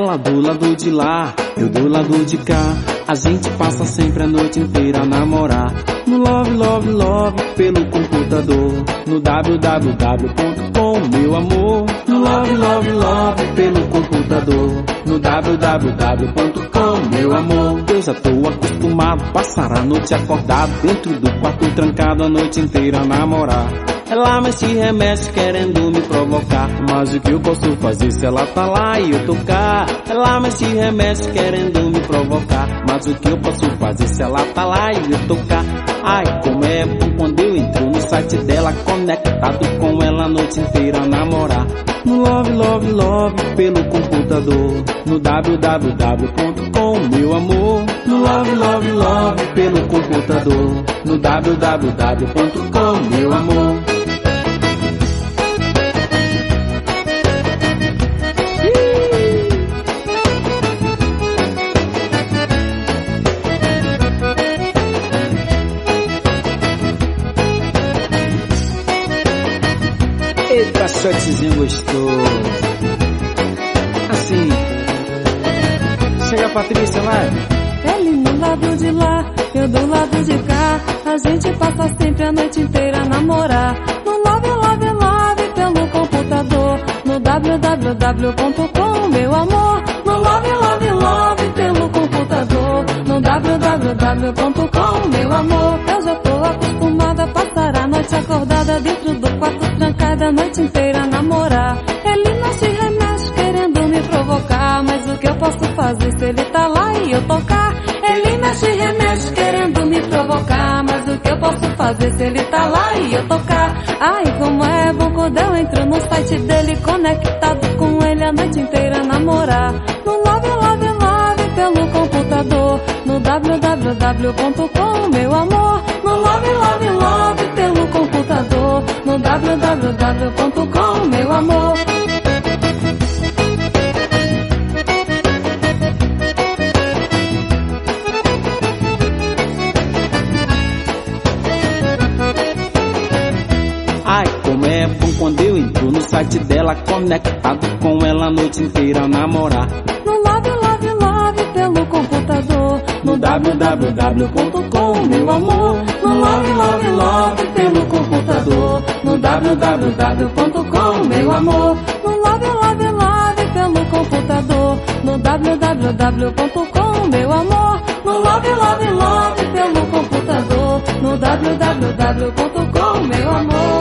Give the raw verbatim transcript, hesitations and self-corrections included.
Ela do lado de lá, eu do lado de cá. A gente passa sempre a noite inteira a namorar. No love, love, love, pelo computador. No w w w ponto com, meu amor. No love, love, love, pelo computador. No w w w ponto com, meu amor. Eu já tô acostumado a passar a noite acordado dentro do quarto trancado a noite inteira a namorar. Ela mexe e remexe querendo me provocar, mas o que eu posso fazer se ela tá lá e eu tocar? Ela mexe e remexe querendo me provocar, mas o que eu posso fazer se ela tá lá e eu tocar? Ai, como é bom quando eu entro no site dela, conectado com ela a noite inteira a namorar. No love, love, love, pelo computador. No w w w ponto com, meu amor. No love, love, love, pelo computador. No w w w ponto com, meu amor. Eita, shotzinho gostoso. Assim. Chega a Patrícia, vai. Ele no lado de lá, eu do lado de cá. A gente passa sempre a noite inteira a namorar. No love, love, love, pelo computador. No w w w ponto com, meu amor. No love, love, love, pelo computador. No w w w ponto com, meu amor. Eu já tô acostumada a passar a noite acordada dentro do quarto trancada a noite inteira a namorar. Ele mexe e remexe querendo me provocar, mas o que eu posso fazer se ele tá lá e eu tocar? Ele mexe e remexe querendo me provocar, mas o que eu posso fazer se ele tá lá e eu tocar? Ai, como é bom quando eu entro no site dele, conectado com ele a noite inteira a namorar. No love, love, love, pelo computador. No w w w ponto com, meu amor. No love, love, love, pelo computador. No w w w ponto com, meu amor. Ai, como é bom quando eu entro no site dela, conectado com ela a noite inteira a namorar. No love, love, love, pelo computador. No w w w ponto com, meu amor. No love, love, love, pelo computador. No w w w ponto com, meu amor. No love, love, love, pelo computador. No w w w ponto com, meu amor. No love, love, love, pelo computador. No w w w ponto com, meu amor.